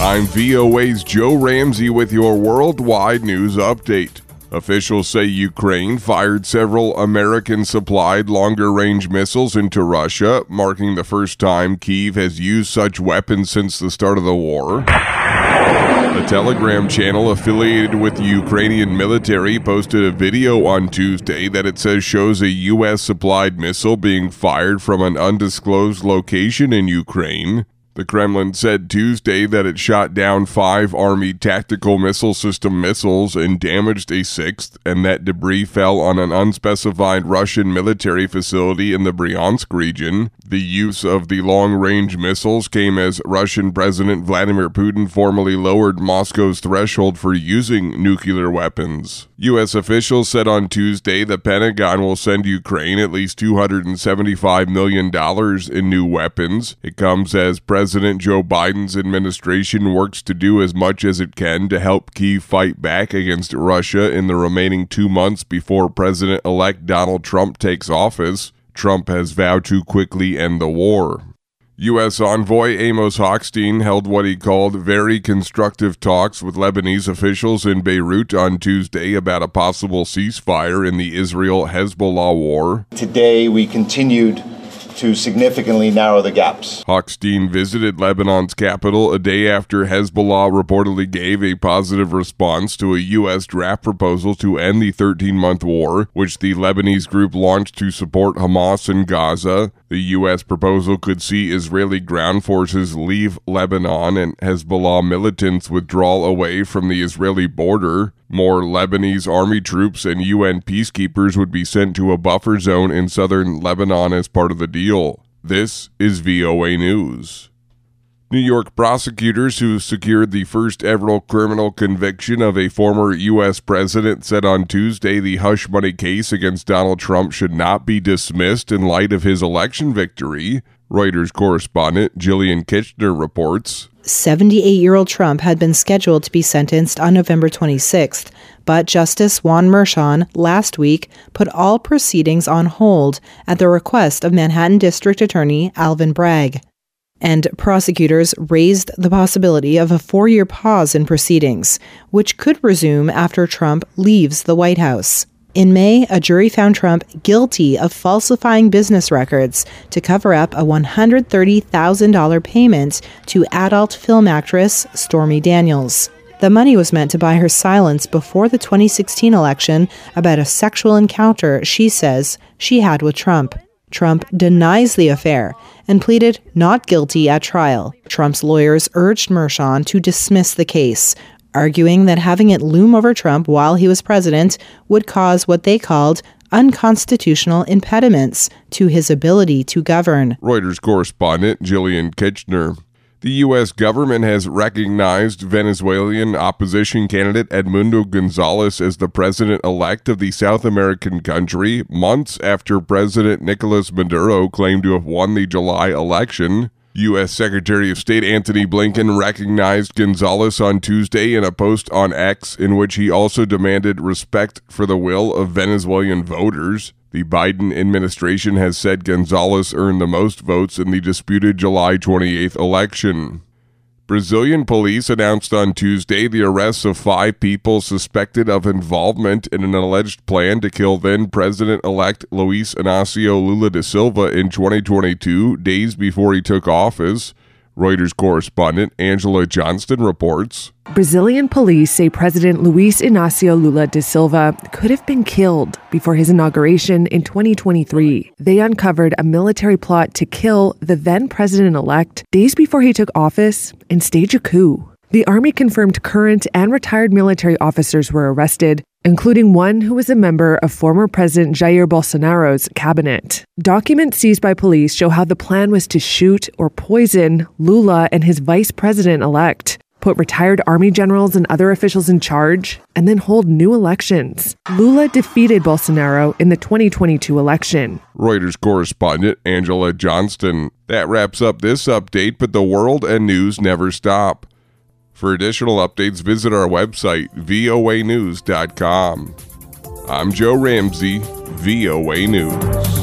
I'm VOA's Joe Ramsey with your worldwide news update. Officials say Ukraine fired several American-supplied longer-range missiles into Russia, marking the first time Kyiv has used such weapons since the start of the war. A Telegram channel affiliated with the Ukrainian military posted a video on Tuesday that it says shows a U.S.-supplied missile being fired from an undisclosed location in Ukraine. The Kremlin said Tuesday that it shot down 5 Army tactical missile system missiles and damaged a 6th, and that debris fell on an unspecified Russian military facility in the Bryansk region. The use of the long-range missiles came as Russian President Vladimir Putin formally lowered Moscow's threshold for using nuclear weapons. U.S. officials said on Tuesday the Pentagon will send Ukraine at least $275 million in new weapons. It comes as President Joe Biden's administration works to do as much as it can to help Kyiv fight back against Russia in the remaining 2 months before President-elect Donald Trump takes office. Trump has vowed to quickly end the war. U.S. envoy Amos Hochstein held what he called very constructive talks with Lebanese officials in Beirut on Tuesday about a possible ceasefire in the Israel-Hezbollah war. Today we continued to significantly narrow the gaps. Hochstein visited Lebanon's capital a day after Hezbollah reportedly gave a positive response to a U.S. draft proposal to end the 13-month war, which the Lebanese group launched to support Hamas in Gaza. The U.S. proposal could see Israeli ground forces leave Lebanon and Hezbollah militants withdraw away from the Israeli border. More Lebanese army troops and UN peacekeepers would be sent to a buffer zone in southern Lebanon as part of the deal. This is VOA News. New York prosecutors who secured the first ever criminal conviction of a former U.S. president said on Tuesday the hush money case against Donald Trump should not be dismissed in light of his election victory. Reuters correspondent Jillian Kitchener reports. 78-year-old Trump had been scheduled to be sentenced on November 26th, but Justice Juan Merchan last week put all proceedings on hold at the request of Manhattan District Attorney Alvin Bragg. And prosecutors raised the possibility of a 4-year pause in proceedings, which could resume after Trump leaves the White House. In May, a jury found Trump guilty of falsifying business records to cover up a $130,000 payment to adult film actress Stormy Daniels. The money was meant to buy her silence before the 2016 election about a sexual encounter she says she had with Trump. Trump denies the affair and pleaded not guilty at trial. Trump's lawyers urged Merchan to dismiss the case, arguing that having it loom over Trump while he was president would cause what they called unconstitutional impediments to his ability to govern. Reuters correspondent Jillian Kitchener. The U.S. government has recognized Venezuelan opposition candidate Edmundo Gonzalez as the president-elect of the South American country, months after President Nicolas Maduro claimed to have won the July election. U.S. Secretary of State Antony Blinken recognized Gonzalez on Tuesday in a post on X in which he also demanded respect for the will of Venezuelan voters. The Biden administration has said Gonzalez earned the most votes in the disputed July 28th election. Brazilian police announced on Tuesday the arrests of 5 people suspected of involvement in an alleged plan to kill then-President-elect Luiz Inácio Lula da Silva in 2022, days before he took office. Reuters correspondent Angela Johnston reports. Brazilian police say President Luiz Inácio Lula da Silva could have been killed before his inauguration in 2023. They uncovered a military plot to kill the then president-elect days before he took office and stage a coup. The army confirmed current and retired military officers were arrested, including one who was a member of former President Jair Bolsonaro's cabinet. Documents seized by police show how the plan was to shoot or poison Lula and his vice president-elect, put retired army generals and other officials in charge, and then hold new elections. Lula defeated Bolsonaro in the 2022 election. Reuters correspondent Angela Johnston. That wraps up this update, but the world and news never stop. For additional updates, visit our website, voanews.com. I'm Joe Ramsey, VOA News.